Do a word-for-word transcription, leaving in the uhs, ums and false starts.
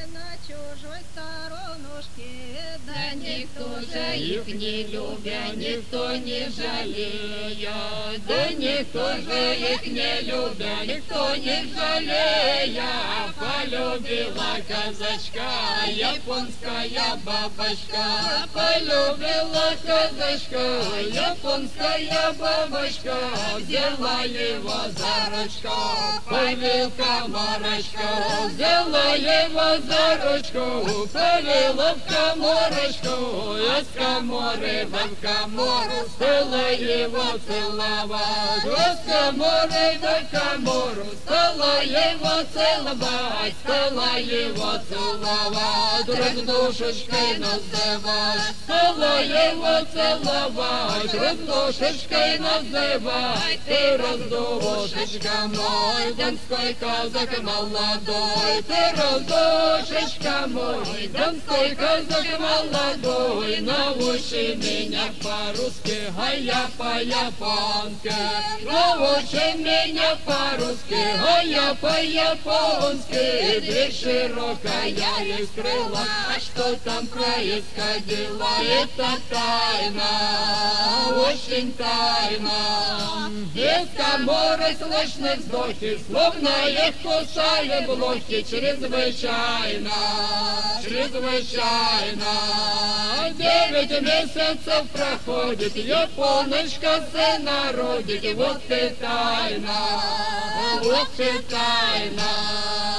на чужой сторонушке, Да никто же их не любя, никто не жалея, да никто же их не любя, никто не жалея, полюбила казачка японская бабочка, полюбила казачка японская бабочка, взяла его за ручку, повел комарочку, взяла его за ручку, повела в коморочку, а с коморы в комору стала его целовать, а с коморы в комору стала его целовать, стала его целовать, раздушечкой называть, стала его целовать, раздушечкой называть, ты раздушечка мой, донской казак молодой, ты раздушечка мой, донской казак молодой, научи меня по-русски, а я по-японски, научи меня по-русски, а я по-японски, дверь широкая и скрыла, а что там происходило, это тайна, очень тайна, из коморы слышны вздохи, словно их кусали блохи, чрезвычайно, чрезвычайно. Девять месяцев проходит, японочка сына родит, вот и тайна, вот и тайна.